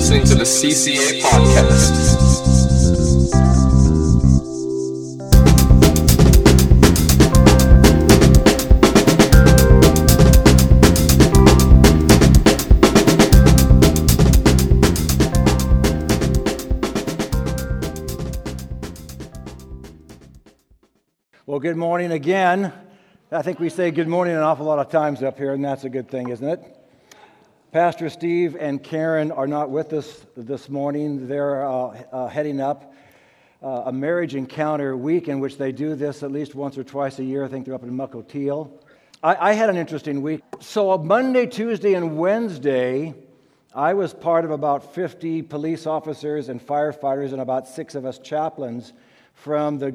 listening to the CCA podcast. Well, good morning again. I think we say good morning an awful lot of times up here, and that's a good thing, isn't it? Pastor Steve and Karen are not with us this morning. They're heading up a marriage encounter week in which they do this at least once or twice a year. I think they're up in Mukilteo. I had an interesting week. So Monday, Tuesday, and Wednesday, I was part of about 50 police officers and firefighters and about 6 of us chaplains from the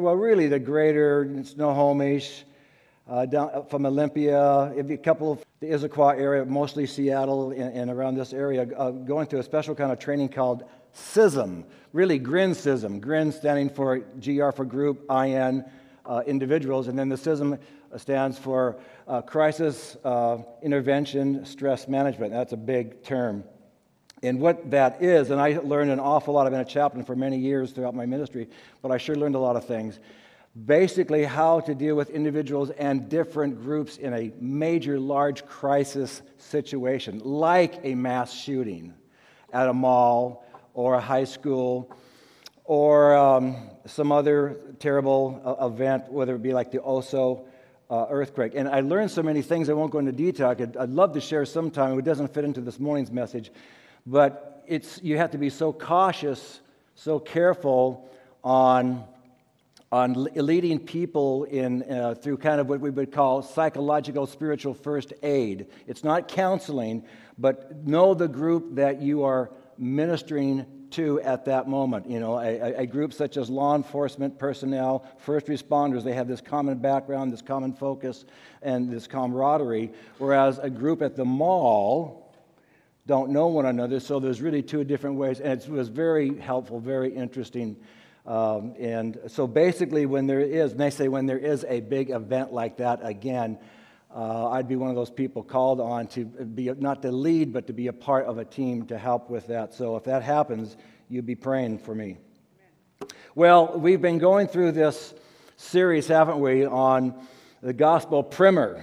greater Snohomish, down from Olympia, a couple of the Issaquah area, mostly Seattle and around this area, going through a special kind of training called CISM, really GRIN-CISM, GRIN standing for GR for group, IN, individuals, and then the CISM stands for Crisis Intervention Stress Management. That's a big term. And what that is, and I learned an awful lot. I've been a chaplain for many years throughout my ministry, but I sure learned a lot of things. Basically, how to deal with individuals and different groups in a major, large crisis situation, like a mass shooting at a mall or a high school or some other terrible event, whether it be like the Oso earthquake. And I learned so many things, I won't go into detail. I'd love to share sometime. It doesn't fit into this morning's message. But you have to be so cautious, so careful on leading people in through kind of what we would call psychological, spiritual first aid. It's not counseling, but know the group that you are ministering to at that moment. You know, a group such as law enforcement personnel, first responders, they have this common background, this common focus, and this camaraderie, whereas a group at the mall don't know one another, so there's really 2 different ways, and it was very helpful, very interesting. And so basically when there is a big event like that again, I'd be one of those people called on to be, not to lead, but to be a part of a team to help with that. So if that happens, you'd be praying for me. Well, we've been going through this series, haven't we, on the gospel primer.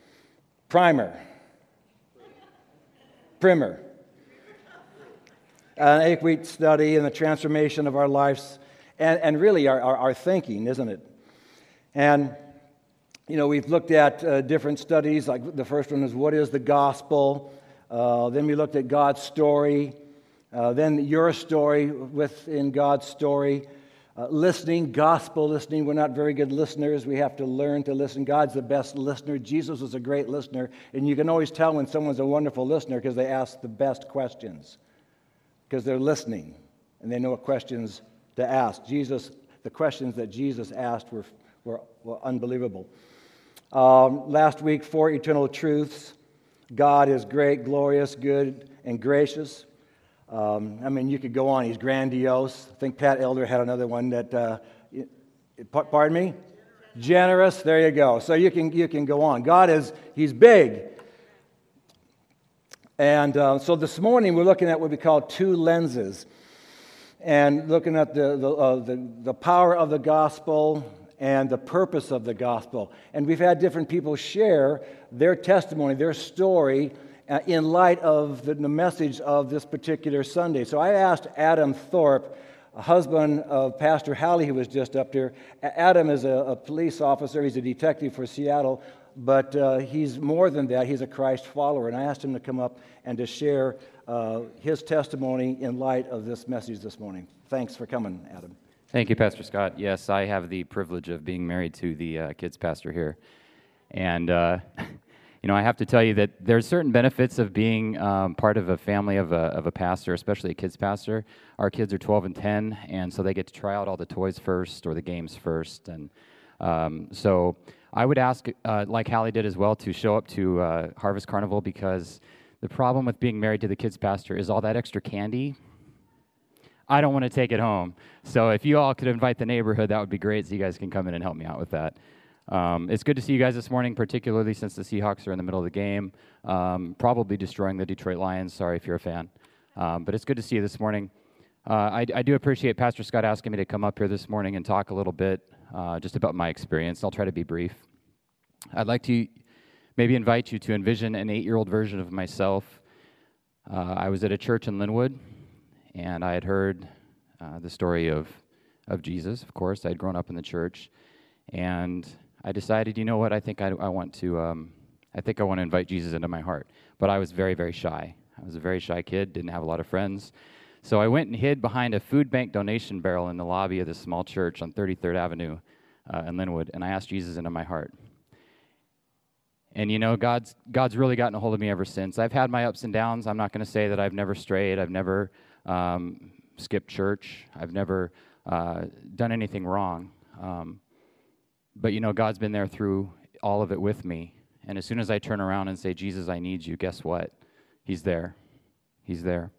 An 8-week study in the transformation of our lives and really our thinking, isn't it? And, you know, we've looked at different studies, like the first one is what is the gospel? Then we looked at God's story. Then your story within God's story. Gospel listening. We're not very good listeners. We have to learn to listen. God's the best listener. Jesus was a great listener. And you can always tell when someone's a wonderful listener because they ask the best questions. Because they're listening and they know what questions to ask. The questions that Jesus asked were unbelievable. Last week, 4 eternal truths. God is great, glorious, good, and gracious. You could go on. He's grandiose. I think Pat Elder had another one that, pardon me? Generous. There you go. So you can go on. He's big. And so this morning we're looking at what we call 2 lenses, and looking at the power of the gospel and the purpose of the gospel. And we've had different people share their testimony, their story, in light of the message of this particular Sunday. So I asked Adam Thorpe, a husband of Pastor Hallie, who was just up there. Adam is a police officer. He's a detective for Seattle, but he's more than that. He's a Christ follower. And I asked him to come up and to share his testimony in light of this message this morning. Thanks for coming, Adam. Thank you, Pastor Scott. Yes, I have the privilege of being married to the kids pastor here. And I have to tell you that there's certain benefits of being part of a family of a pastor, especially a kids pastor. Our kids are 12 and 10, and so they get to try out all the toys first or the games first. And so I would ask, like Hallie did as well, to show up to Harvest Carnival, because the problem with being married to the kids pastor is all that extra candy. I don't want to take it home. So if you all could invite the neighborhood, that would be great, so you guys can come in and help me out with that. It's good to see you guys this morning, particularly since the Seahawks are in the middle of the game, probably destroying the Detroit Lions. Sorry if you're a fan. But it's good to see you this morning. I do appreciate Pastor Scott asking me to come up here this morning and talk a little bit just about my experience. I'll try to be brief. I'd like to maybe invite you to envision an 8-year-old version of myself. I was at a church in Linwood, and I had heard the story of Jesus, of course. I had grown up in the church, and I decided, you know what, I think I want to invite Jesus into my heart. But I was very, very shy. I was a very shy kid, didn't have a lot of friends. So I went and hid behind a food bank donation barrel in the lobby of this small church on 33rd Avenue in Linwood, and I asked Jesus into my heart. And you know, God's really gotten a hold of me ever since. I've had my ups and downs. I'm not going to say that I've never strayed. I've never skipped church. I've never done anything wrong. But you know, God's been there through all of it with me. And as soon as I turn around and say, Jesus, I need you, guess what? He's there. He's there.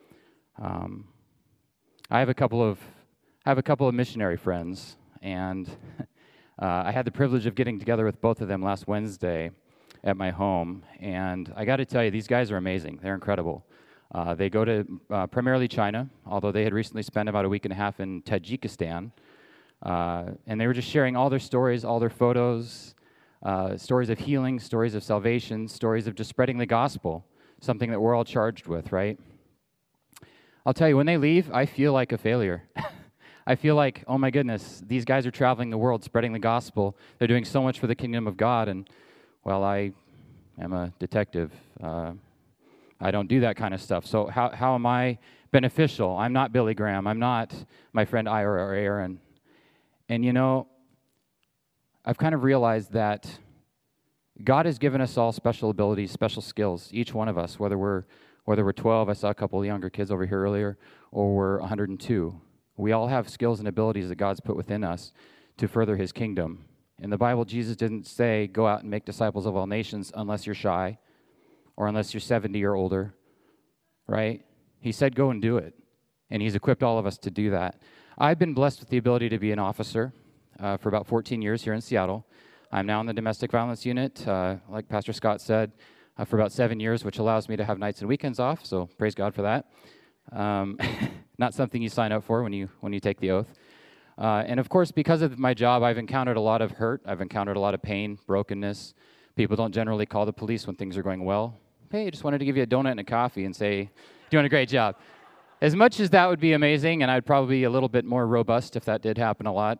I have a couple of missionary friends, and I had the privilege of getting together with both of them last Wednesday at my home, and I got to tell you, these guys are amazing. They're incredible. They go to primarily China, although they had recently spent about a week and a half in Tajikistan, and they were just sharing all their stories, all their photos, stories of healing, stories of salvation, stories of just spreading the gospel, something that we're all charged with, right? I'll tell you, when they leave, I feel like a failure. I feel like, oh my goodness, these guys are traveling the world, spreading the gospel. They're doing so much for the kingdom of God, and, well, I am a detective. I don't do that kind of stuff. So how am I beneficial? I'm not Billy Graham. I'm not my friend Ira or Aaron. And, you know, I've kind of realized that God has given us all special abilities, special skills, each one of us, whether we're 12, I saw a couple of younger kids over here earlier, or we're 102. We all have skills and abilities that God's put within us to further his kingdom. In the Bible, Jesus didn't say, go out and make disciples of all nations unless you're shy or unless you're 70 or older, right? He said, go and do it. And he's equipped all of us to do that. I've been blessed with the ability to be an officer for about 14 years here in Seattle. I'm now in the domestic violence unit, like Pastor Scott said, for about 7 years, which allows me to have nights and weekends off, so praise God for that. Not something you sign up for when you take the oath. And of course, because of my job, I've encountered a lot of hurt. I've encountered a lot of pain, brokenness. People don't generally call the police when things are going well. Hey, I just wanted to give you a donut and a coffee and say, doing a great job. As much as that would be amazing, and I'd probably be a little bit more robust if that did happen a lot,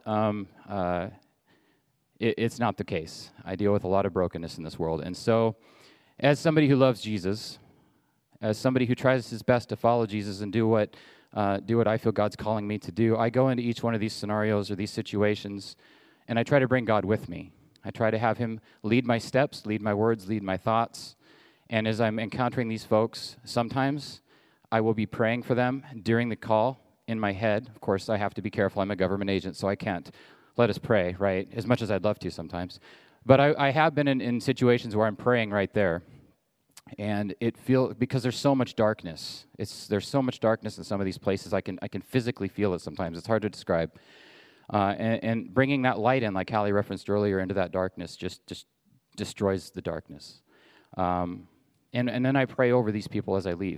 it's not the case. I deal with a lot of brokenness in this world. And so, as somebody who loves Jesus, as somebody who tries his best to follow Jesus and do what I feel God's calling me to do, I go into each one of these scenarios or these situations, and I try to bring God with me. I try to have him lead my steps, lead my words, lead my thoughts. And as I'm encountering these folks, sometimes I will be praying for them during the call in my head. Of course, I have to be careful. I'm a government agent, so I can't let us pray, right? As much as I'd love to sometimes. But I have been in situations where I'm praying right there. And it feels, because there's so much darkness. There's so much darkness in some of these places. I can physically feel it sometimes. It's hard to describe. And bringing that light in, like Hallie referenced earlier, into that darkness just destroys the darkness. And then I pray over these people as I leave.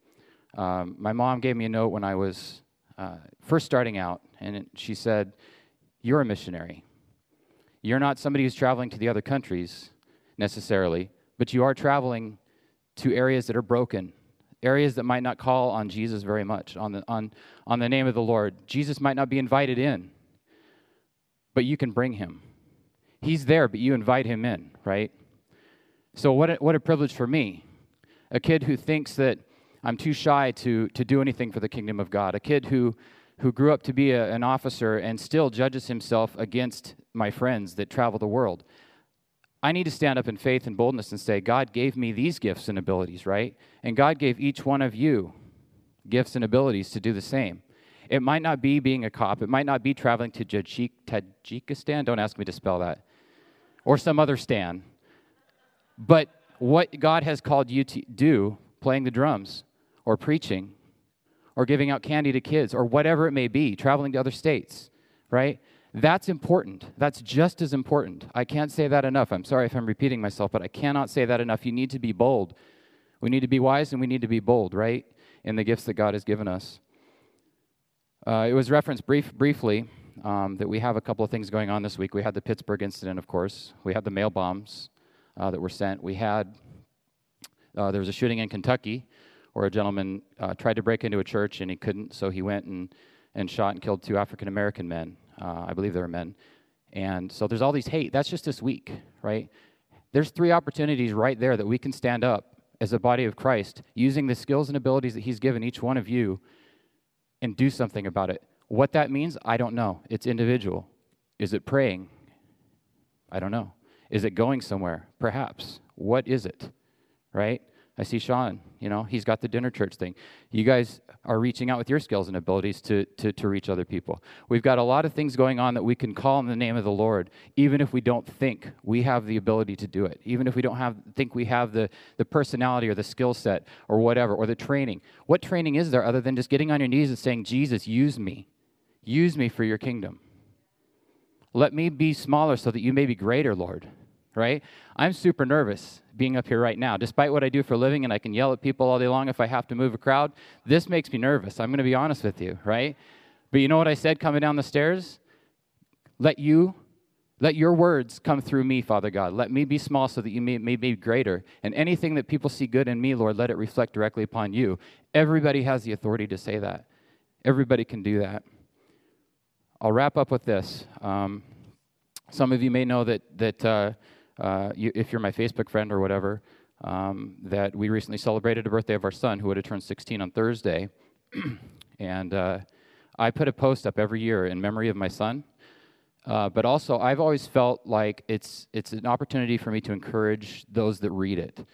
My mom gave me a note when I was first starting out, and she said, "You're a missionary. You're not somebody who's traveling to the other countries necessarily, but you are traveling to areas that are broken, areas that might not call on Jesus very much, on the name of the Lord. Jesus might not be invited in, but you can bring him. He's there, but you invite him in, right? So what a privilege for me, a kid who thinks that I'm too shy to do anything for the kingdom of God, a kid who grew up to be an officer and still judges himself against my friends that travel the world. I need to stand up in faith and boldness and say, God gave me these gifts and abilities, right? And God gave each one of you gifts and abilities to do the same. It might not be being a cop. It might not be traveling to Tajikistan. Don't ask me to spell that. Or some other stan. But what God has called you to do, playing the drums, or preaching, or giving out candy to kids, or whatever it may be, traveling to other states, right? That's important. That's just as important. I can't say that enough. I'm sorry if I'm repeating myself, but I cannot say that enough. You need to be bold We need to be wise and we need to be bold, right, in the gifts that God has given us. It was referenced briefly that we have a couple of things going on this week. We had the Pittsburgh incident, of course. We had the mail bombs that were sent. We had, there was a shooting in Kentucky where a gentleman tried to break into a church and he couldn't, so he went and shot and killed 2 African-American men. I believe they were men. And so there's all these hate. That's just this week, right? There's 3 opportunities right there that we can stand up as a body of Christ using the skills and abilities that he's given each one of you and do something about it. What that means, I don't know. It's individual. Is it praying? I don't know. Is it going somewhere? Perhaps. What is it, right? I see Sean, he's got the dinner church thing. You guys are reaching out with your skills and abilities to reach other people. We've got a lot of things going on that we can call in the name of the Lord, even if we don't think we have the ability to do it, even if we don't think we have the personality or the skill set or whatever, or the training. What training is there other than just getting on your knees and saying, Jesus, use me. Use me for your kingdom. Let me be smaller so that you may be greater, Lord. Right? I'm super nervous being up here right now. Despite what I do for a living, and I can yell at people all day long if I have to move a crowd, this makes me nervous. I'm going to be honest with you, right? But you know what I said coming down the stairs? Let your words come through me, Father God. Let me be small so that you may be greater. And anything that people see good in me, Lord, let it reflect directly upon you. Everybody has the authority to say that. Everybody can do that. I'll wrap up with this. Some of you may know that if you're my Facebook friend or whatever, that we recently celebrated the birthday of our son, who would have turned 16 on Thursday. And I put a post up every year in memory of my son. But also, I've always felt like it's an opportunity for me to encourage those that read it.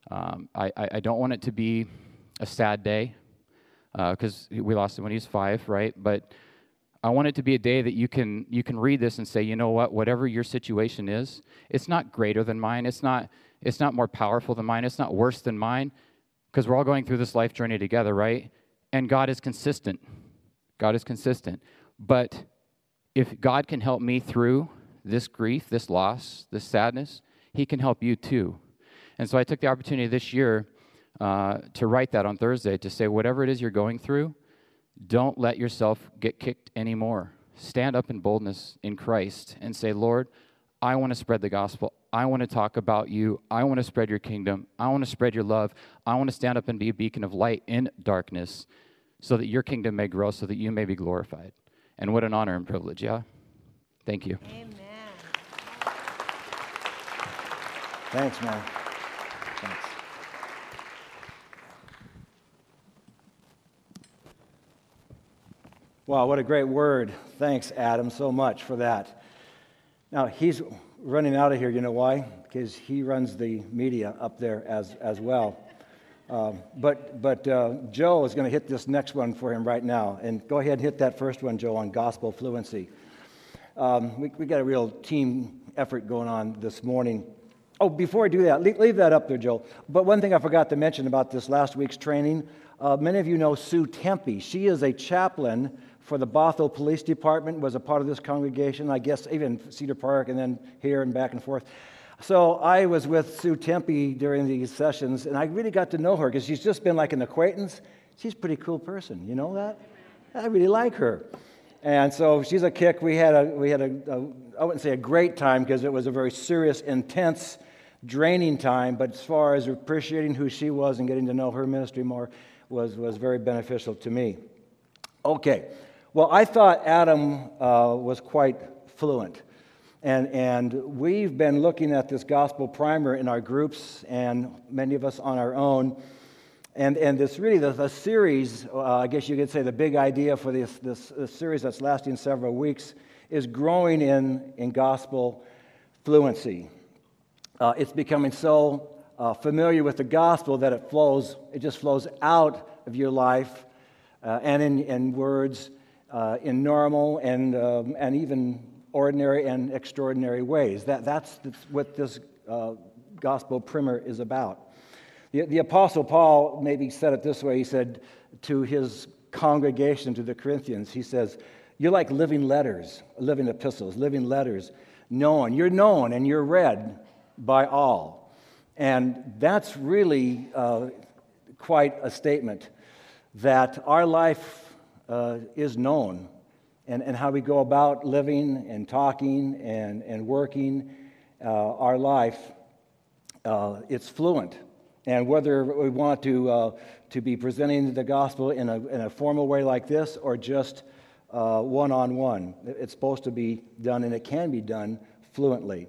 I don't want it to be a sad day, because we lost him when he was 5, right? But I want it to be a day that you can read this and say, you know what, whatever your situation is, it's not greater than mine. It's not more powerful than mine. It's not worse than mine, because we're all going through this life journey together, right? And God is consistent. God is consistent. But if God can help me through this grief, this loss, this sadness, he can help you too. And so I took the opportunity this year to write that on Thursday, to say whatever it is you're going through, don't let yourself get kicked anymore. Stand up in boldness in Christ and say, Lord, I want to spread the gospel. I want to talk about you. I want to spread your kingdom. I want to spread your love. I want to stand up and be a beacon of light in darkness so that your kingdom may grow, so that you may be glorified. And what an honor and privilege, yeah? Thank you. Amen. Thanks, man. Thanks. Wow, what a great word. Thanks, Adam, so much for that. Now, he's running out of here. You know why? Because he runs the media up there as well. But Joe is going to hit this next one for him right now. And go ahead and hit that first one, Joe, on gospel fluency. We got a real team effort going on this morning. Oh, before I do that, leave that up there, Joe. But one thing I forgot to mention about this last week's training, many of you know Sue Tempe. She is a chaplain for the Bothell Police Department, was a part of this congregation, I guess even Cedar Park and then here and back and forth. So I was with Sue Tempe during these sessions, and I really got to know her because she's just been like an acquaintance. She's a pretty cool person, you know that? I really like her. And so she's a kick. We had a I wouldn't say a great time because it was a very serious, intense, draining time, but as far as appreciating who she was and getting to know her ministry more was very beneficial to me. Okay. Well, I thought Adam was quite fluent. And we've been looking at this gospel primer in our groups, and many of us on our own. And this really, the series, I guess you could say the big idea for this series that's lasting several weeks is growing in gospel fluency. It's becoming so familiar with the gospel that it just flows out of your life and in words, in normal and even ordinary and extraordinary ways. That's what this gospel primer is about. The Apostle Paul maybe said it this way. He said to his congregation, to the Corinthians, he says, you're like living letters, living epistles, living letters, known. You're known and you're read by all. And that's really quite a statement that our life is known, and how we go about living and talking and working our life, it's fluent. And whether we want to be presenting the gospel in a formal way like this or just one-on-one, it's supposed to be done, and it can be done fluently.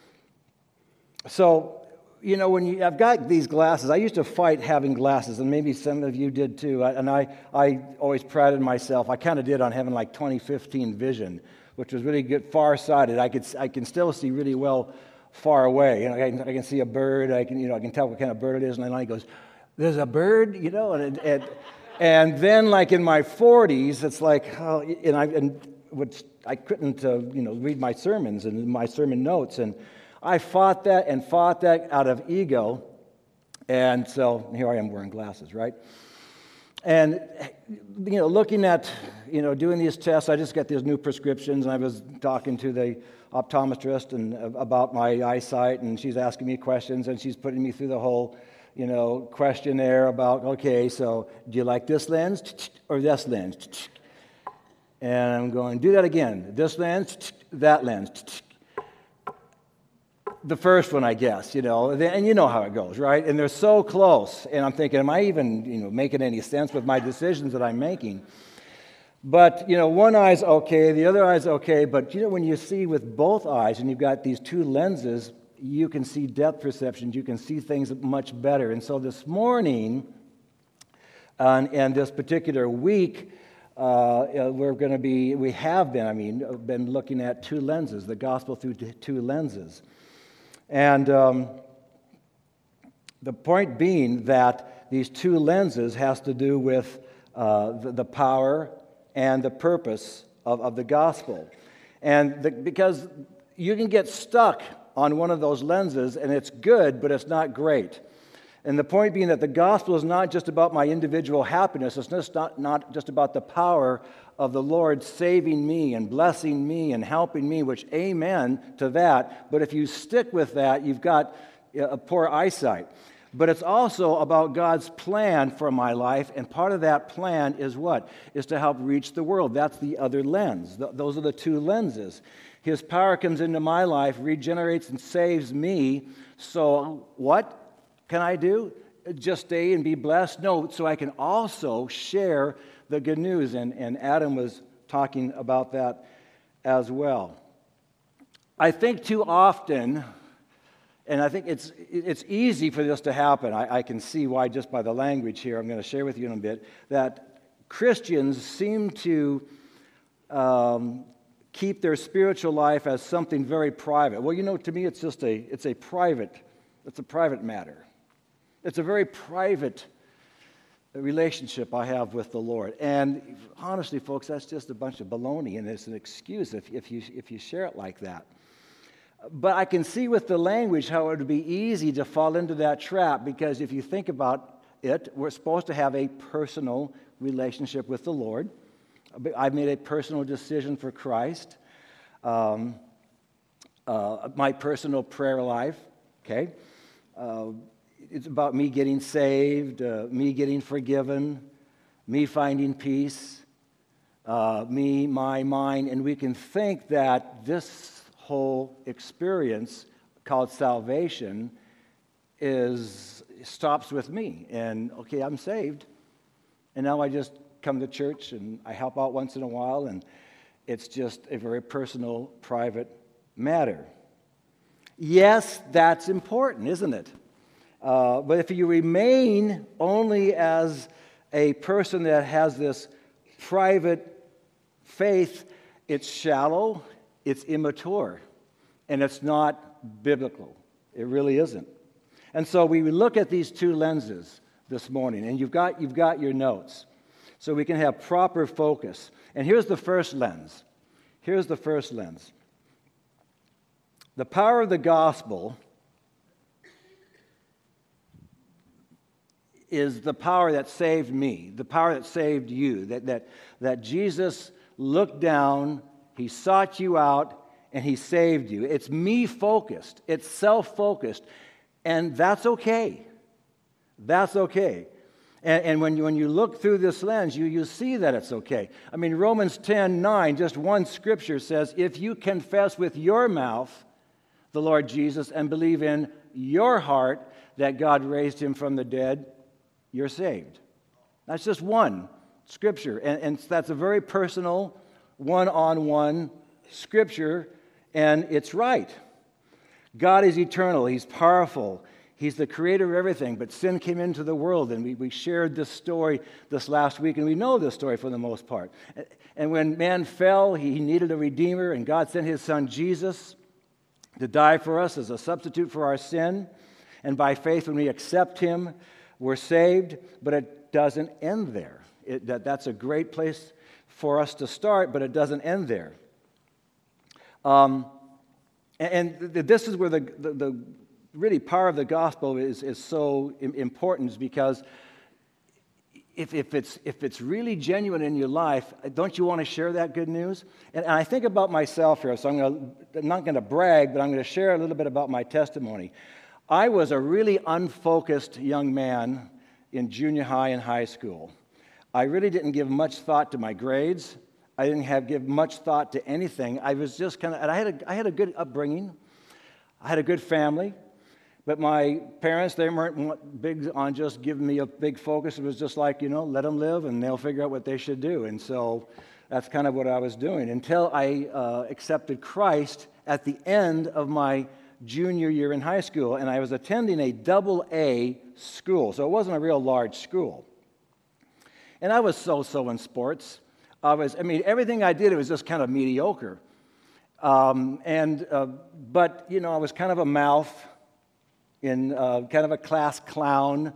So, when I've got these glasses, I used to fight having glasses, and maybe some of you did too. I always prided myself. I kind of did on having like 20/15 vision, which was really good, far-sighted. I can still see really well far away. I can see a bird. I can tell what kind of bird it is, and then he goes, "There's a bird," and then like in my 40s, it's like, I couldn't read my sermons and my sermon notes, and I fought that out of ego, and so here I am wearing glasses, right? And, looking at, doing these tests, I just got these new prescriptions, and I was talking to the optometrist and about my eyesight, and she's asking me questions, and she's putting me through the whole, questionnaire about, okay, so do you like this lens or this lens? And I'm going, do that again. This lens, that lens. The first one, I guess, and you know how it goes, right? And they're so close, and I'm thinking, am I even, making any sense with my decisions that I'm making? But, one eye's okay, the other eye's okay, but, when you see with both eyes, and you've got these two lenses, you can see depth perceptions, you can see things much better. And so this morning, and this particular week, we have been looking at two lenses, the gospel through two lenses. And the point being that these two lenses has to do with the power and the purpose of the gospel. And because you can get stuck on one of those lenses, and it's good, but it's not great. And the point being that the gospel is not just about my individual happiness. It's just not just about the power of the Lord saving me and blessing me and helping me, which amen to that. But if you stick with that, you've got a poor eyesight. But it's also about God's plan for my life, and part of that plan is what? Is to help reach the world. That's the other lens. Those are the two lenses. His power comes into my life, regenerates and saves me. So what can I do? Just stay and be blessed? No, so I can also share the good news. And Adam was talking about that as well. I think too often, and I think it's easy for this to happen. I can see why just by the language here, I'm going to share with you in a bit, that Christians seem to keep their spiritual life as something very private. Well, to me, it's a private matter. It's a very private relationship I have with the Lord. And honestly, folks, that's just a bunch of baloney, and it's an excuse if you share it like that. But I can see with the language how it would be easy to fall into that trap, because if you think about it, we're supposed to have a personal relationship with the Lord. I've made a personal decision for Christ. My personal prayer life, okay? It's about me getting saved, me getting forgiven, me finding peace, me, my, mine, and we can think that this whole experience called salvation stops with me. And, okay, I'm saved, and now I just come to church and I help out once in a while, and it's just a very personal, private matter. Yes, that's important, isn't it? But if you remain only as a person that has this private faith, it's shallow, it's immature, and it's not biblical. It really isn't. And so we look at these two lenses this morning, and you've got your notes, so we can have proper focus. And here's the first lens. The power of the gospel is the power that saved me, the power that saved you, that Jesus looked down, he sought you out, and he saved you. It's me-focused. It's self-focused. And that's okay. That's okay. And when you look through this lens, you see that it's okay. I mean, Romans 10:9, just one scripture says, if you confess with your mouth the Lord Jesus and believe in your heart that God raised him from the dead, you're saved. That's just one scripture. And that's a very personal, one-on-one scripture, and it's right. God is eternal. He's powerful. He's the creator of everything, but sin came into the world, and we shared this story this last week, and we know this story for the most part. And when man fell, he needed a redeemer, and God sent his son Jesus to die for us as a substitute for our sin. And by faith, when we accept him, we're saved, but it doesn't end there. That's a great place for us to start, but it doesn't end there. And this is where the really power of the gospel is so important, because if it's really genuine in your life, don't you want to share that good news? And I think about myself here, so I'm not going to brag, but I'm going to share a little bit about my testimony. I was a really unfocused young man in junior high and high school. I really didn't give much thought to my grades. I didn't give much thought to anything. I was just kind of, and I had a good upbringing. I had a good family. But my parents, they weren't big on just giving me a big focus. It was just like, let them live and they'll figure out what they should do. And so that's kind of what I was doing until I accepted Christ at the end of my junior year in high school. And I was attending a AA school, so it wasn't a real large school. And I was so-so in sports. Everything I did, it was just kind of mediocre. But, I was kind of a mouth, in kind of a class clown,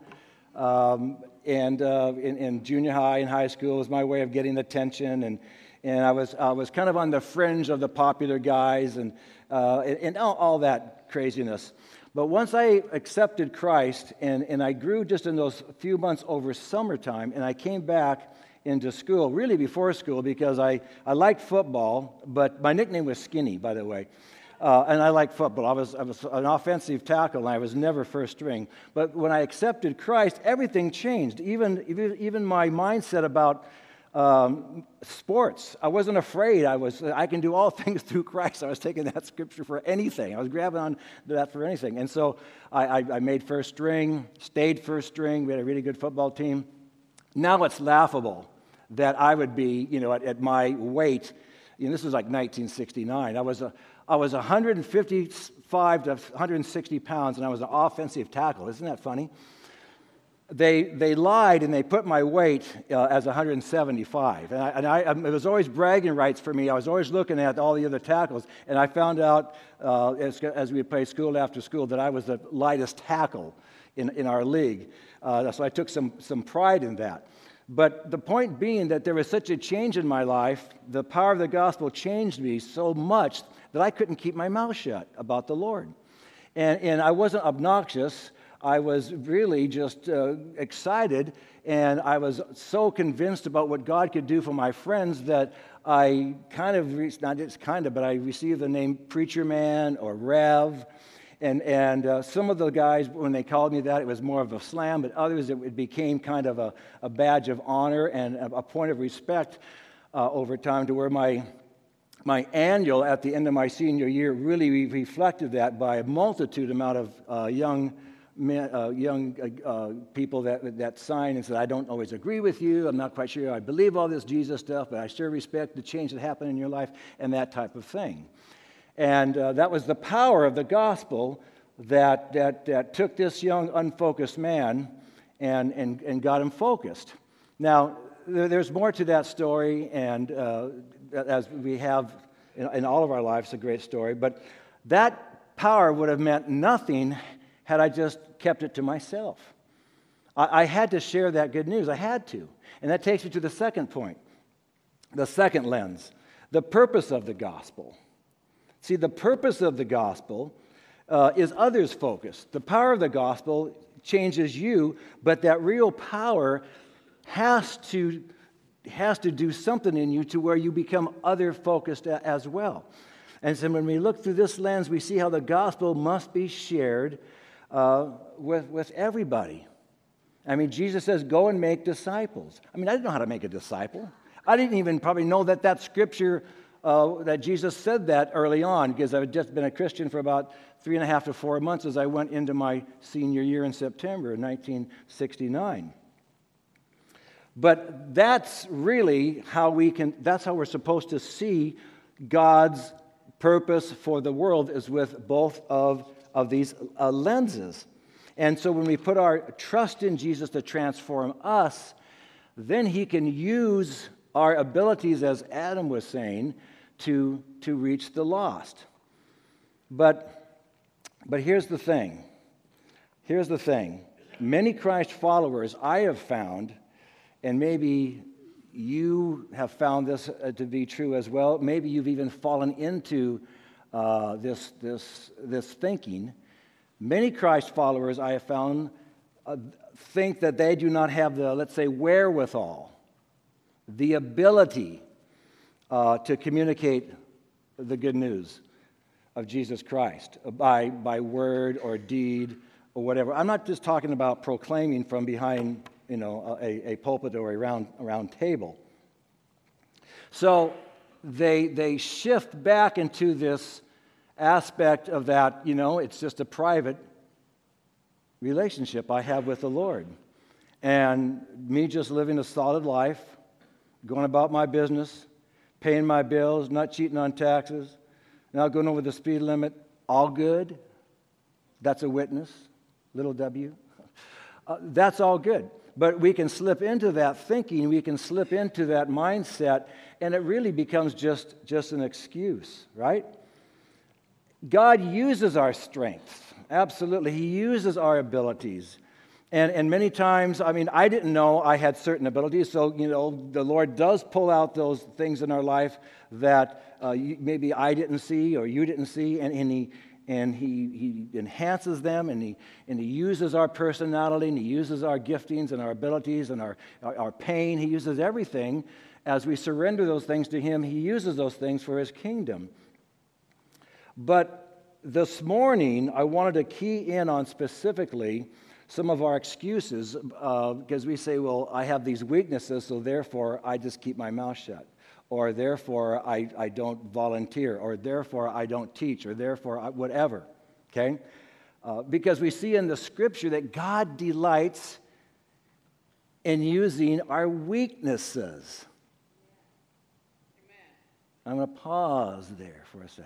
in junior high and high school was my way of getting attention, and I was kind of on the fringe of the popular guys and all that craziness. But once I accepted Christ and I grew just in those few months over summertime, and I came back into school, really before school, because I liked football, but my nickname was Skinny, by the way. And I liked football. I was an offensive tackle, and I was never first string. But when I accepted Christ, everything changed. Even my mindset about sports. I wasn't afraid. I can do all things through Christ. I was taking that scripture for anything. I was grabbing on that for anything. And so I made first string, stayed first string. We had a really good football team. Now it's laughable that I would be, at my weight. This was like 1969. I was 155 to 160 pounds, and I was an offensive tackle. Isn't that funny? They lied, and they put my weight as 175. And it was always bragging rights for me. I was always looking at all the other tackles, and I found out as we played school after school that I was the lightest tackle in our league. So I took some pride in that. But the point being that there was such a change in my life, the power of the gospel changed me so much that I couldn't keep my mouth shut about the Lord. And I wasn't obnoxious. I was really just excited, and I was so convinced about what God could do for my friends that I I received the name Preacher Man or Rev. And some of the guys, when they called me that, it was more of a slam, but others, it became kind of a badge of honor and a point of respect over time, to where my annual at the end of my senior year really reflected that by a multitude amount of young people that signed and said, I don't always agree with you, I'm not quite sure I believe all this Jesus stuff, but I sure respect the change that happened in your life, and that type of thing. And that was the power of the gospel that took this young, unfocused man and got him focused. Now, there's more to that story, and as we have in all of our lives, a great story. But that power would have meant nothing had I just kept it to myself. I had to share that good news. I had to. And that takes me to the second point, the second lens, the purpose of the gospel. See, the purpose of the gospel is others-focused. The power of the gospel changes you, but that real power has to do something in you to where you become other-focused as well. And so when we look through this lens, we see how the gospel must be shared with everybody. I mean, Jesus says, go and make disciples. I mean, I didn't know how to make a disciple. I didn't even probably know that scripture, that Jesus said that early on, because I had just been a Christian for about 3.5 to 4 months as I went into my senior year in September of 1969. But that's really that's how we're supposed to see God's purpose for the world, is with both of these lenses. And so when we put our trust in Jesus to transform us, then he can use our abilities, as Adam was saying, to reach the lost. But here's the thing. Here's the thing. Many Christ followers I have found, and maybe you have found this to be true as well, maybe you've even fallen into this thinking. Many Christ followers I have found think that they do not have the, let's say, wherewithal, the ability to communicate the good news of Jesus Christ by word or deed or whatever. I'm not just talking about proclaiming from behind, a pulpit or a round table. So they shift back into this aspect of that, it's just a private relationship I have with the Lord. And me just living a solid life, going about my business, paying my bills, not cheating on taxes, not going over the speed limit, all good. That's a witness, little w. That's all good. But we can slip into that thinking, we can slip into that mindset, and it really becomes just an excuse, right? God uses our strength, absolutely. He uses our abilities. And many times, I didn't know I had certain abilities, so, the Lord does pull out those things in our life that maybe I didn't see or you didn't see, and he enhances them, and he uses our personality, and he uses our giftings and our abilities and our pain. He uses everything. As we surrender those things to him, he uses those things for his kingdom. But this morning, I wanted to key in on specifically some of our excuses, because we say, well, I have these weaknesses, so therefore I just keep my mouth shut. Or therefore I don't volunteer, or therefore I don't teach, or therefore whatever, okay? Because we see in the Scripture that God delights in using our weaknesses. Amen. I'm going to pause there for a second.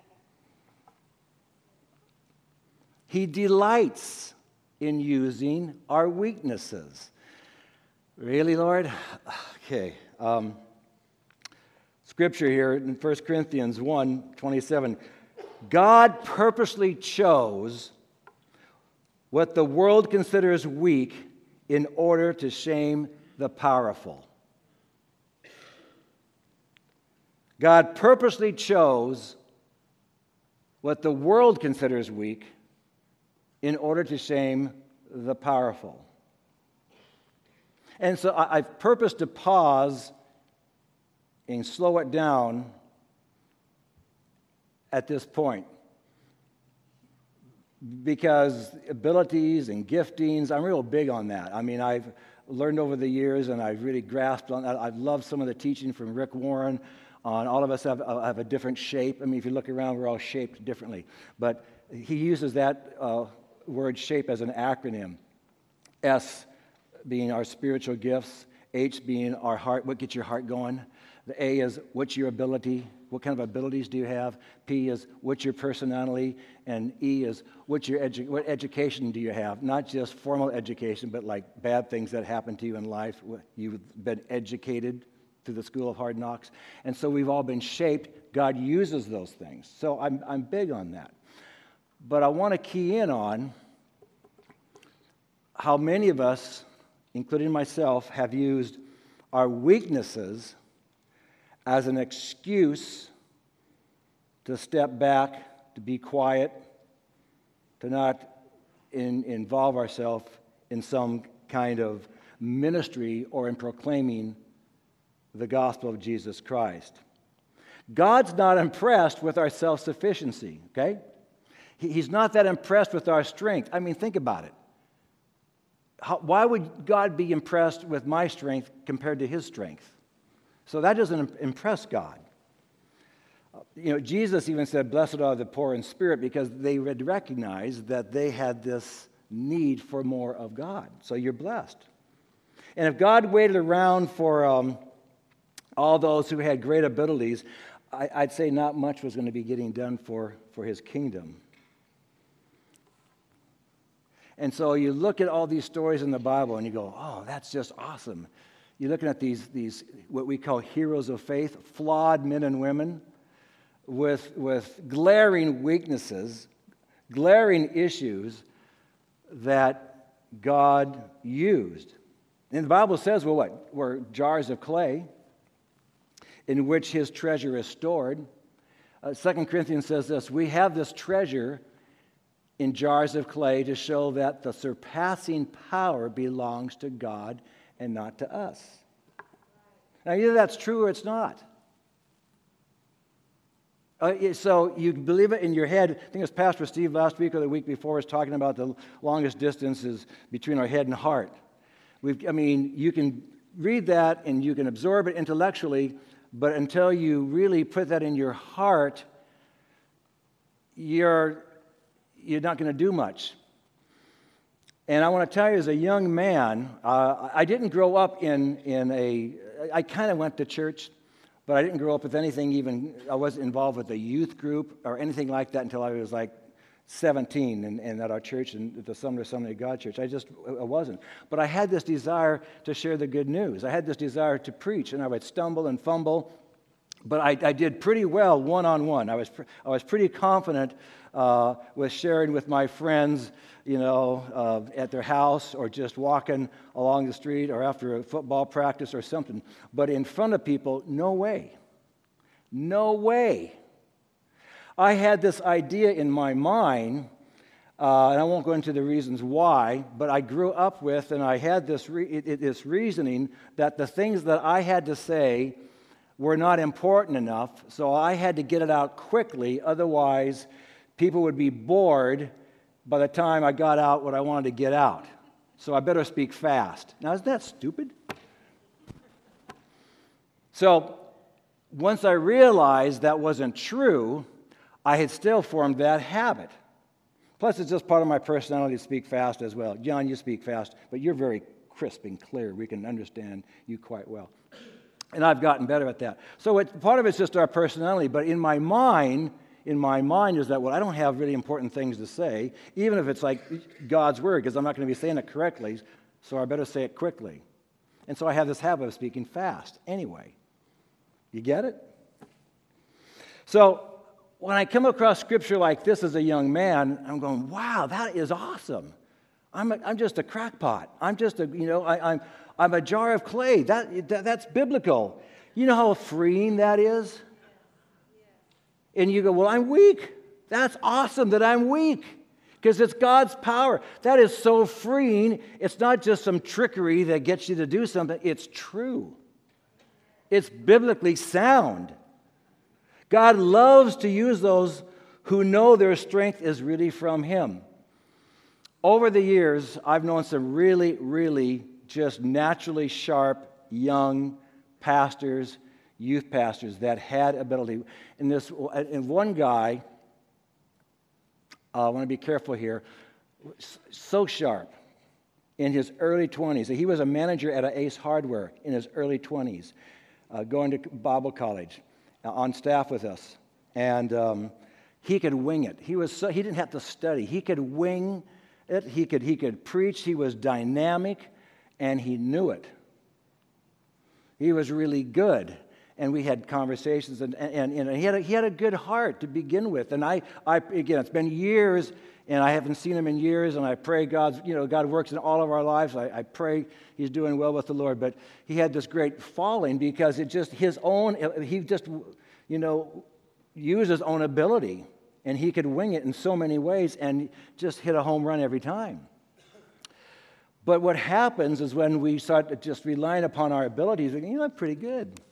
He delights in using our weaknesses. Really, Lord? Okay. Scripture here in 1 Corinthians 1:27. God purposely chose what the world considers weak in order to shame the powerful. God purposely chose what the world considers weak in order to shame the powerful. And so I've purposed to pause and slow it down at this point, because abilities and giftings, I'm real big on that. I've learned over the years, and I've really grasped on that. I've loved some of the teaching from Rick Warren on all of us have a different shape. If you look around, we're all shaped differently. But he uses that word shape as an acronym. S being our spiritual gifts, H being our heart, what gets your heart going. The A is what's your ability, what kind of abilities do you have. P is what's your personality, and E is what education do you have. Not just formal education, but like bad things that happen to you in life. You've been educated through the school of hard knocks. And so we've all been shaped. God uses those things. So I'm big on that. But I want to key in on how many of us, including myself, have used our weaknesses as an excuse to step back, to be quiet, to not involve ourselves in some kind of ministry or in proclaiming the gospel of Jesus Christ. God's not impressed with our self-sufficiency, okay? He's not that impressed with our strength. Think about it. why would God be impressed with my strength compared to his strength? So that doesn't impress God. Jesus even said, blessed are the poor in spirit, because they had recognized that they had this need for more of God. So you're blessed. And if God waited around for all those who had great abilities, I'd say not much was going to be getting done for his kingdom. And so you look at all these stories in the Bible and you go, oh, that's just awesome. You're looking at these what we call heroes of faith, flawed men and women with glaring weaknesses, glaring issues that God used. And the Bible says, well, what? We're jars of clay in which his treasure is stored. 2 Corinthians says this, we have this treasure in jars of clay to show that the surpassing power belongs to God and not to us. Now, either that's true or it's not. So you believe it in your head. I think it was Pastor Steve last week or the week before was talking about the longest distances between our head and heart. You can read that and you can absorb it intellectually, but until you really put that in your heart, you're not going to do much. And I want to tell you, as a young man, I didn't grow up I kind of went to church, but I didn't grow up with anything I wasn't involved with a youth group or anything like that until I was like 17 and at our church, and the Sumner Assembly of God Church. I wasn't. But I had this desire to share the good news. I had this desire to preach, and I would stumble and fumble, but I did pretty well one-on-one. I was pretty confident with sharing with my friends, at their house or just walking along the street or after a football practice or something. But in front of people, no way. No way. I had this idea in my mind, and I won't go into the reasons why, but I grew up with, and I had this reasoning that the things that I had to say were not important enough, so I had to get it out quickly, otherwise people would be bored by the time I got out what I wanted to get out. So I better speak fast. Now, isn't that stupid? So once I realized that wasn't true, I had still formed that habit. Plus, it's just part of my personality to speak fast as well. John, you speak fast, but you're very crisp and clear. We can understand you quite well. And I've gotten better at that. So part of it's just our personality, but in my mind is that, well, I don't have really important things to say, even if it's like God's word, because I'm not going to be saying it correctly, so I better say it quickly. And so I have this habit of speaking fast anyway. You get it? So when I come across scripture like this as a young man, I'm going, wow, that is awesome. I'm just a crackpot. I'm just I'm a jar of clay. That's biblical. You know how freeing that is? And you go, well, I'm weak. That's awesome that I'm weak, because it's God's power. That is so freeing. It's not just some trickery that gets you to do something. It's true. It's biblically sound. God loves to use those who know their strength is really from Him. Over the years, I've known some really, really just naturally sharp young pastors, youth pastors that had ability. And one guy, I want to be careful here, so sharp in his early 20s. He was a manager at Ace Hardware in his early 20s, going to Bible college, on staff with us. And he could wing it. He didn't have to study. He could wing it. He could preach. He was dynamic, and he knew it. He was really good. And we had conversations, and he had a good heart to begin with. And I again, it's been years, and I haven't seen him in years. And I pray God works in all of our lives. I pray he's doing well with the Lord. But he had this great falling because he just used his own ability, and he could wing it in so many ways, and just hit a home run every time. But what happens is when we start just relying upon our abilities, I'm pretty good.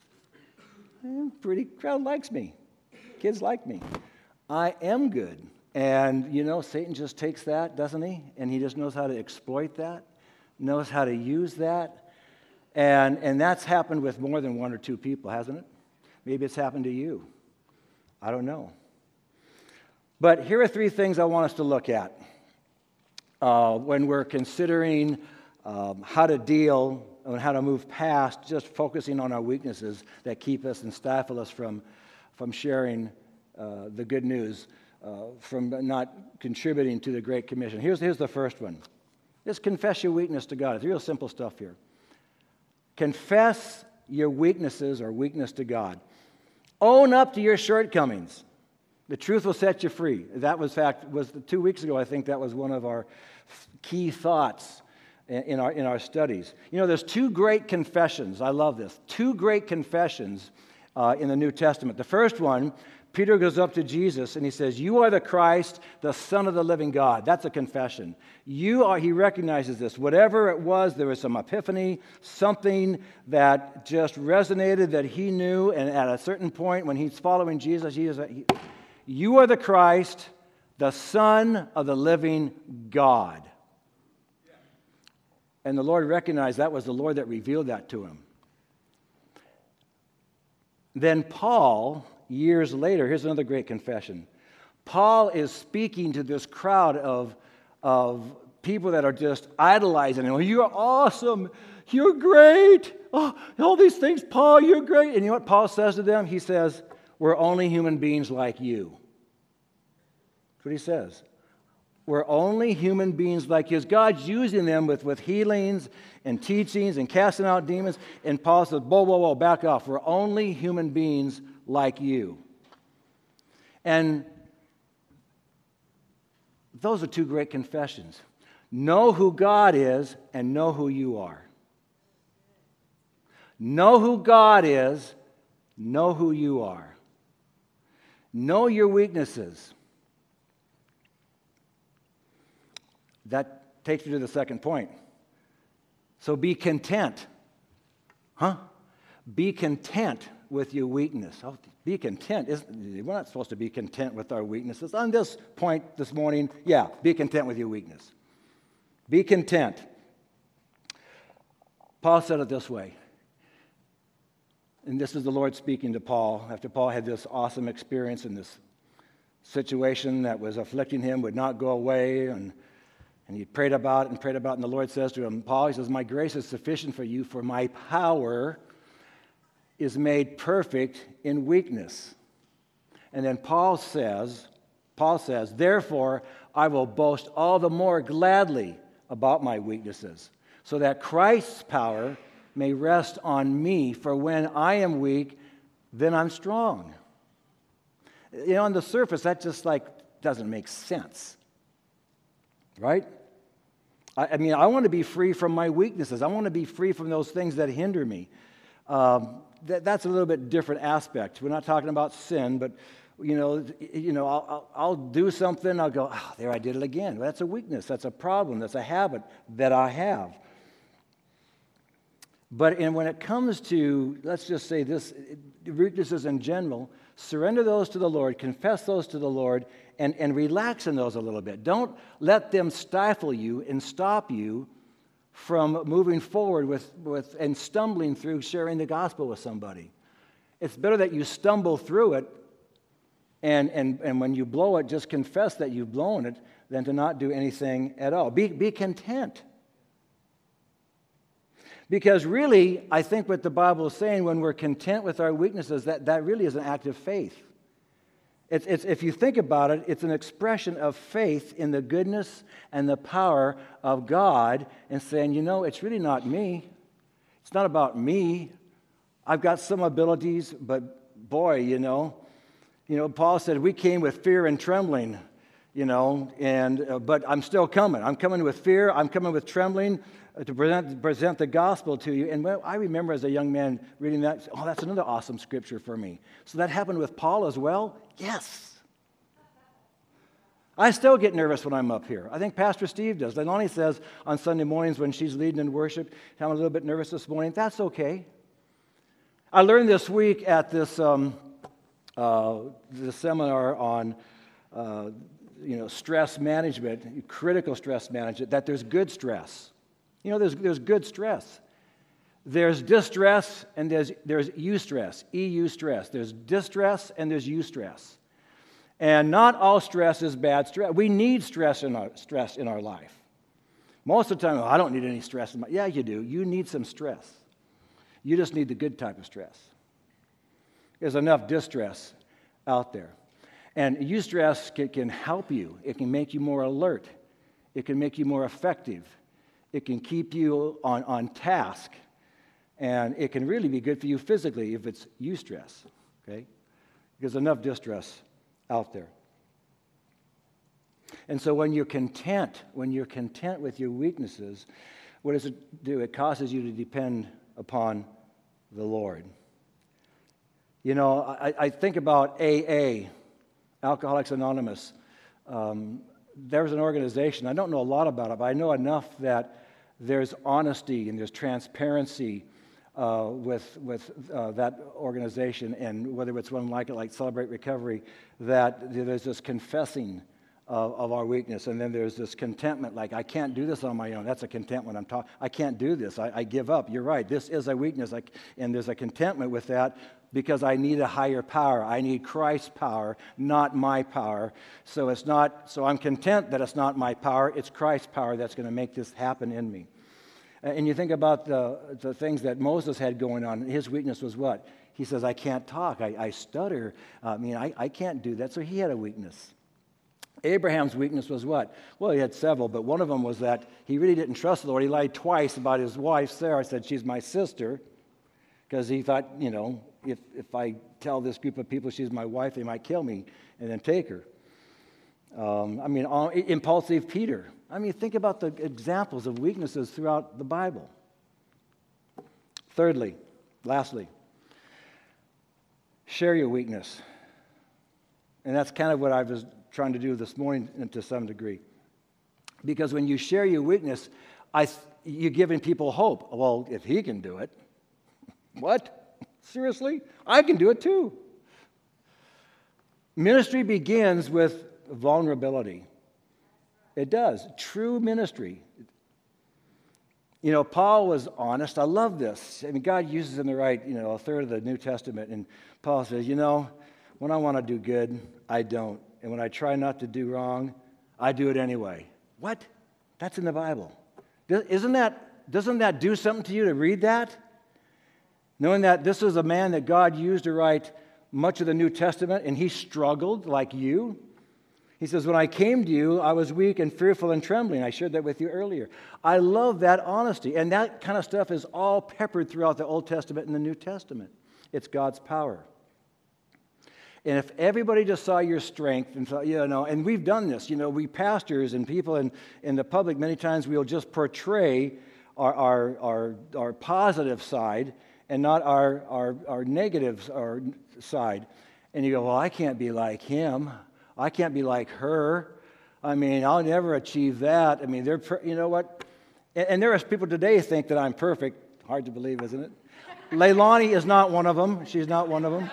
Crowd likes me. Kids like me. I am good. And, Satan just takes that, doesn't he? And he just knows how to exploit that, knows how to use that. And that's happened with more than one or two people, hasn't it? Maybe it's happened to you. I don't know. But here are three things I want us to look at when we're considering how to deal and how to move past just focusing on our weaknesses that keep us and stifle us from sharing the good news, from not contributing to the Great Commission. Here's the first one. Just confess your weakness to God. It's real simple stuff here. Confess your weaknesses or weakness to God. Own up to your shortcomings. The truth will set you free. That was 2 weeks ago. I think that was one of our key thoughts in our studies. There's two great confessions. I love this. Two great confessions in the New Testament. The first one, Peter goes up to Jesus and he says, "You are the Christ, the Son of the living God." That's a confession. He recognizes this. Whatever it was, there was some epiphany, something that just resonated that he knew. And at a certain point when he's following Jesus, you are the Christ, the Son of the living God. And the Lord recognized that was the Lord that revealed that to him. Then Paul, years later, here's another great confession. Paul is speaking to this crowd of people that are just idolizing him. "Oh, you're awesome. You're great. Oh, all these things, Paul, you're great." And you know what Paul says to them? He says, "We're only human beings like you." That's what he says. We're only human beings like you. God's using them with healings and teachings and casting out demons. And Paul says, whoa, back off. We're only human beings like you. And those are two great confessions. Know who God is and know who you are. Know who God is, know who you are. Know your weaknesses. That takes me to the second point. So be content. Be content with your weakness. Oh, be content. We're not supposed to be content with our weaknesses. On this point this morning, be content with your weakness. Be content. Paul said it this way. And this is the Lord speaking to Paul after Paul had this awesome experience in this situation that was afflicting him, would not go away, and he prayed about it, and the Lord says to him, Paul, he says, "My grace is sufficient for you, for my power is made perfect in weakness." And then Paul says, "Therefore, I will boast all the more gladly about my weaknesses, so that Christ's power may rest on me, for when I am weak, then I'm strong." On the surface, that just doesn't make sense, right? I mean, I want to be free from my weaknesses. I want to be free from those things that hinder me. That's a little bit different aspect. We're not talking about sin, but I'll do something. I'll go, "Oh, there I did it again." Well, that's a weakness. That's a problem. That's a habit that I have. But when it comes to, let's just say this, weaknesses in general, surrender those to the Lord, confess those to the Lord, and relax in those a little bit. Don't let them stifle you and stop you from moving forward with and stumbling through sharing the gospel with somebody. It's better that you stumble through it, and when you blow it, just confess that you've blown it, than to not do anything at all. Be content. Because really, I think what the Bible is saying, when we're content with our weaknesses, that really is an act of faith. It's if you think about it, it's an expression of faith in the goodness and the power of God, and saying, it's really not me. It's not about me. I've got some abilities, but boy, Paul said, we came with fear and trembling, but I'm still coming. I'm coming with fear. I'm coming with trembling to present the gospel to you. And I remember as a young man reading that, that's another awesome scripture for me. So that happened with Paul as well? Yes. I still get nervous when I'm up here. I think Pastor Steve does. Lenoni says on Sunday mornings when she's leading in worship, I'm a little bit nervous this morning. That's okay. I learned this week at this seminar on stress management, critical stress management, that there's good stress. There's good stress. There's distress and there's eustress, EU stress. There's distress and there's eustress. And not all stress is bad stress. We need stress in our life. Most of the time, I don't need any stress. Yeah, you do. You need some stress. You just need the good type of stress. There's enough distress out there. And eustress can help you. It can make you more alert. It can make you more effective. It can keep you on task. And it can really be good for you physically if it's eustress. Okay? There's enough distress out there. And so when you're content with your weaknesses, what does it do? It causes you to depend upon the Lord. I think about AA, Alcoholics Anonymous. There's an organization, I don't know a lot about it, but I know enough that there's honesty and there's transparency with that organization, and whether it's one like it, like Celebrate Recovery, that there's this confessing of our weakness, and then there's this contentment, like I can't do this on my own. That's a contentment. I can't do this. I give up. You're right. This is a weakness, and there's a contentment with that because I need a higher power. I need Christ's power, not my power. So I'm content that it's not my power. It's Christ's power that's going to make this happen in me. And you think about the things that Moses had going on. His weakness was what? He says, I can't talk. I stutter. I can't do that. So he had a weakness. Abraham's weakness was what? Well, he had several, but one of them was that he really didn't trust the Lord. He lied twice about his wife, Sarah. Said, she's my sister, because he thought, if I tell this group of people she's my wife, they might kill me and then take her. Impulsive Peter. Think about the examples of weaknesses throughout the Bible. Lastly, share your weakness. And that's kind of what I was trying to do this morning to some degree. Because when you share your weakness, you're giving people hope. Well, if he can do it, what? Seriously? I can do it too. Ministry begins with vulnerability. It does. True ministry. Paul was honest. I love this. God uses him to write, a third of the New Testament. And Paul says, when I want to do good, I don't. And when I try not to do wrong, I do it anyway. What? That's in the Bible. Doesn't that do something to you to read that? Knowing that this is a man that God used to write much of the New Testament, and he struggled like you. He says, when I came to you, I was weak and fearful and trembling. I shared that with you earlier. I love that honesty. And that kind of stuff is all peppered throughout the Old Testament and the New Testament. It's God's power. And if everybody just saw your strength and thought, and we've done this, we pastors and people in the public, many times we'll just portray our positive side and not our negative side. And you go, well, I can't be like him. I can't be like her. I'll never achieve that. You know what? And there are people today who think that I'm perfect. Hard to believe, isn't it? Leilani is not one of them. She's not one of them.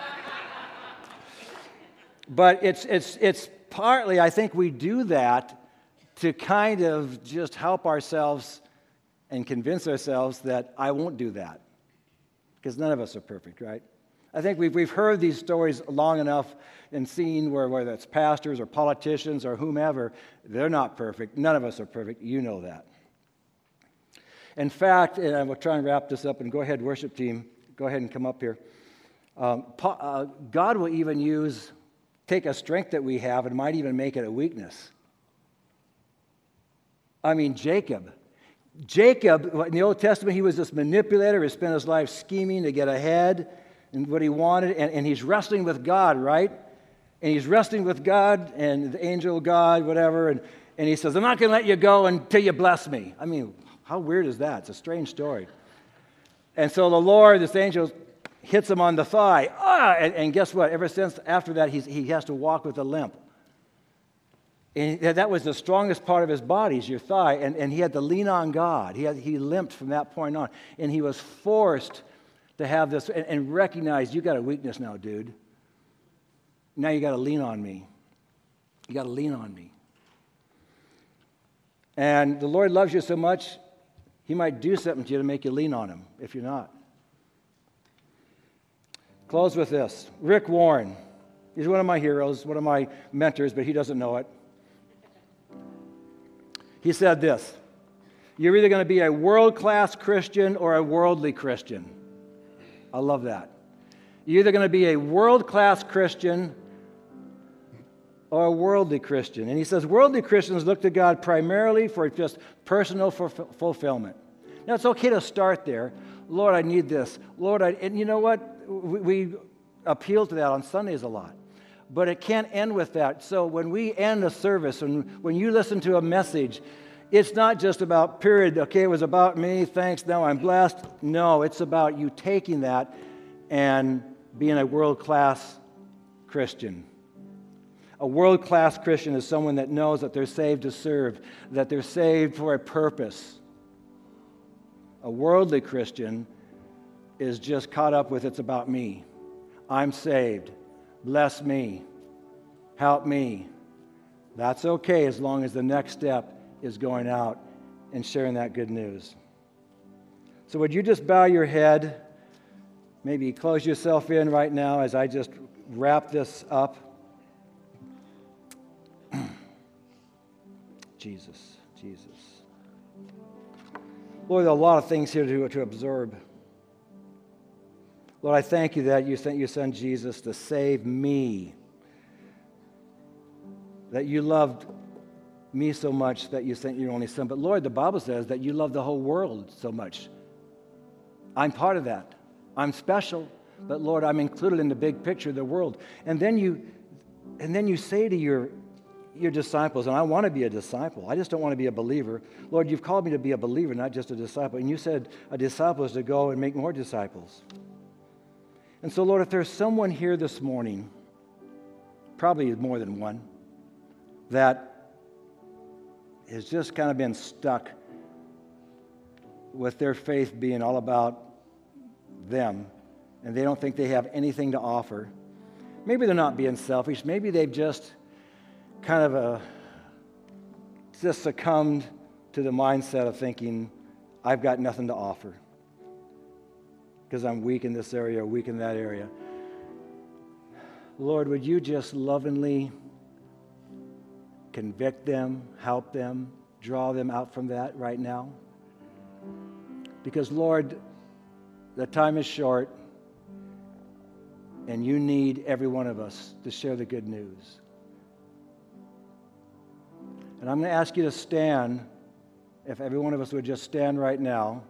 But it's partly, I think we do that to kind of just help ourselves and convince ourselves that I won't do that. Because none of us are perfect, right? I think we've heard these stories long enough and seen whether it's pastors or politicians or whomever, they're not perfect. None of us are perfect. You know that. In fact, and I will try and wrap this up, and go ahead, worship team, go ahead and come up here. God will even take a strength that we have and might even make it a weakness. Jacob, in the Old Testament, he was this manipulator who spent his life scheming to get ahead and what he wanted, and he's wrestling with God, right? And he's wrestling with God and the angel of God, whatever, and he says, I'm not going to let you go until you bless me. How weird is that? It's a strange story. And so the Lord, this angel, hits him on the thigh. And guess what? Ever since after that, he has to walk with a limp. And that was the strongest part of his body, is your thigh. And he had to lean on God. He limped from that point on. And he was forced to have this and recognize, you got a weakness now, dude. Now you got to lean on me. You got to lean on me. And the Lord loves you so much, He might do something to you to make you lean on Him if you're not. Close with this. Rick Warren. He's one of my heroes, one of my mentors, but he doesn't know it. He said this: you're either going to be a world-class Christian or a worldly Christian. I love that. You're either going to be a world-class Christian or a worldly Christian. And he says worldly Christians look to God primarily for just personal fulfillment. Now, it's okay to start there. Lord, I need this. Lord, and you know what? We appeal to that on Sundays a lot. But it can't end with that. So when we end a service, and when you listen to a message, it's not just about, period, okay, it was about me, thanks, now I'm blessed. No, it's about you taking that and being a world-class Christian. A world-class Christian is someone that knows that they're saved to serve, that they're saved for a purpose. A worldly Christian is just caught up with, it's about me. I'm saved. Bless me. Help me. That's okay as long as the next step is going out and sharing that good news. So would you just bow your head, maybe close yourself in right now as I just wrap this up. Jesus. Lord, there are a lot of things here to absorb. Lord, I thank you that you sent your son Jesus to save me. That you loved me so much that you sent your only son. But Lord, the Bible says that you love the whole world so much. I'm part of that. I'm special. But Lord, I'm included in the big picture of the world. And then you say to your disciples, and I want to be a disciple. I just don't want to be a believer. Lord, you've called me to be a believer, not just a disciple. And you said a disciple is to go and make more disciples. And so, Lord, if there's someone here this morning, probably more than one, that has just kind of been stuck with their faith being all about them, and they don't think they have anything to offer. Maybe they're not being selfish. Maybe they've just kind of just succumbed to the mindset of thinking, I've got nothing to offer because I'm weak in this area or weak in that area. Lord, would you just lovingly convict them, help them, draw them out from that right now? Because, Lord, the time is short, and you need every one of us to share the good news. And I'm going to ask you to stand, if every one of us would just stand right now.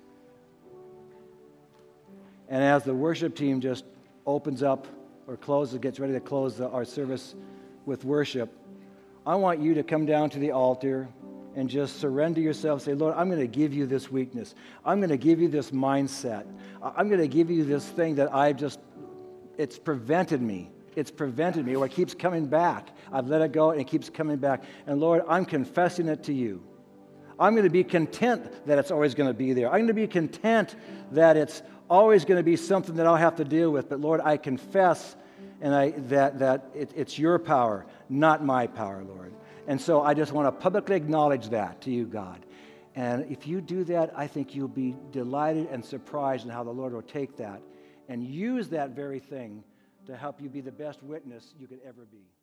And as the worship team just opens up or gets ready to close our service with worship, I want you to come down to the altar and just surrender yourself. Say, Lord, I'm going to give you this weakness. I'm going to give you this mindset. I'm going to give you this thing that it's prevented me. Or it keeps coming back. I've let it go and it keeps coming back. And Lord, I'm confessing it to you. I'm going to be content that it's always going to be there. I'm going to be content that it's always going to be something that I'll have to deal with. But Lord, I confess that it's your power, not my power, Lord. And so I just want to publicly acknowledge that to you, God. And if you do that, I think you'll be delighted and surprised in how the Lord will take that and use that very thing to help you be the best witness you could ever be.